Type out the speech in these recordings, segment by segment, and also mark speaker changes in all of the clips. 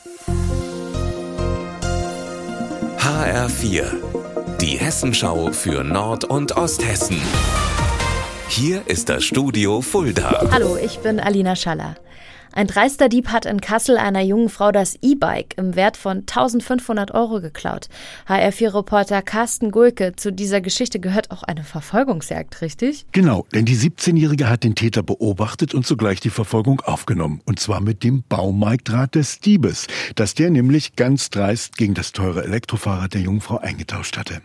Speaker 1: HR4, die Hessenschau für Nord- und Osthessen. Hier ist das Studio Fulda.
Speaker 2: Hallo, ich bin Alina Schaller. Ein dreister Dieb hat in Kassel einer jungen Frau das E-Bike im Wert von 1.500 € geklaut. HR4-Reporter Carsten Gulke, zu dieser Geschichte gehört auch eine Verfolgungsjagd, richtig?
Speaker 3: Genau, denn die 17-Jährige hat den Täter beobachtet und sogleich die Verfolgung aufgenommen. Und zwar mit dem Baumarktdraht des Diebes, das der nämlich ganz dreist gegen das teure Elektrofahrrad der jungen Frau eingetauscht hatte.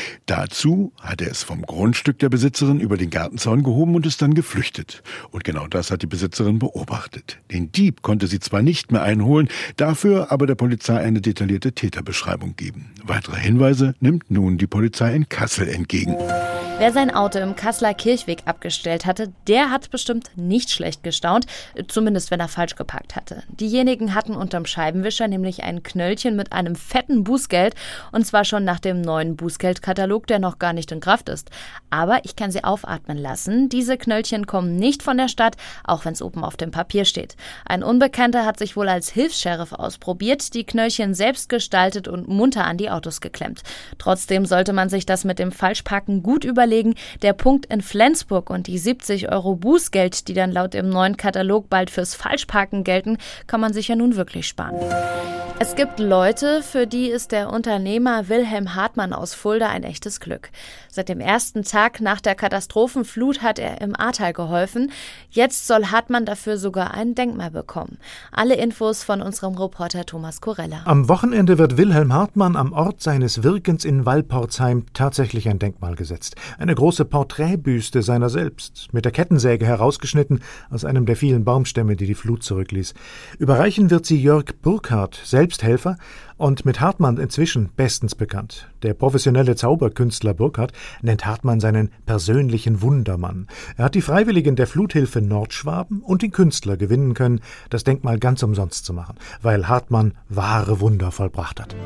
Speaker 3: Dazu hat er es vom Grundstück der Besitzerin über den Gartenzaun gehoben und ist dann geflüchtet. Und genau das hat die Besitzerin beobachtet. Den Dieb konnte sie zwar nicht mehr einholen, dafür aber der Polizei eine detaillierte Täterbeschreibung geben. Weitere Hinweise nimmt nun die Polizei in Kassel entgegen.
Speaker 2: Wer sein Auto im Kasseler Kirchweg abgestellt hatte, der hat bestimmt nicht schlecht gestaunt, zumindest wenn er falsch geparkt hatte. Diejenigen hatten unterm Scheibenwischer nämlich ein Knöllchen mit einem fetten Bußgeld, und zwar schon nach dem neuen Bußgeldkatalog, der noch gar nicht in Kraft ist. Aber ich kann Sie aufatmen lassen, diese Knöllchen kommen nicht von der Stadt, auch wenn es oben auf dem Papier steht. Ein Unbekannter hat sich wohl als Hilfs-Sheriff ausprobiert, die Knöllchen selbst gestaltet und munter an die Autos geklemmt. Trotzdem sollte man sich das mit dem Falschparken gut überlegen. Der Punkt in Flensburg und die 70 € Bußgeld, die dann laut dem neuen Katalog bald fürs Falschparken gelten, kann man sich ja nun wirklich sparen. Es gibt Leute, für die ist der Unternehmer Wilhelm Hartmann aus Fulda ein echtes Glück. Seit dem ersten Tag nach der Katastrophenflut hat er im Ahrtal geholfen. Jetzt soll Hartmann dafür sogar ein Denkmal bekommen. Alle Infos von unserem Reporter Thomas Korella.
Speaker 4: Am Wochenende wird Wilhelm Hartmann am Ort seines Wirkens in Walporzheim tatsächlich ein Denkmal gesetzt. Eine große Porträtbüste seiner selbst, mit der Kettensäge herausgeschnitten aus einem der vielen Baumstämme, die die Flut zurückließ. Überreichen wird sie Jörg Burkhardt, Selbsthelfer und mit Hartmann inzwischen bestens bekannt. Der professionelle Zauberkünstler Burkhardt nennt Hartmann seinen persönlichen Wundermann. Er hat die Freiwilligen der Fluthilfe Nordschwaben und den Künstler gewinnen können, das Denkmal ganz umsonst zu machen, weil Hartmann wahre Wunder vollbracht hat.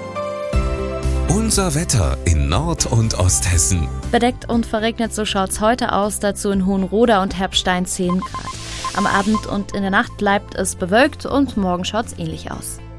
Speaker 1: Unser Wetter in Nord- und Osthessen.
Speaker 2: Bedeckt und verregnet, so schaut's heute aus, dazu in Hohenroda und Herbstein 10 Grad. Am Abend und in der Nacht bleibt es bewölkt und morgen schaut's ähnlich aus.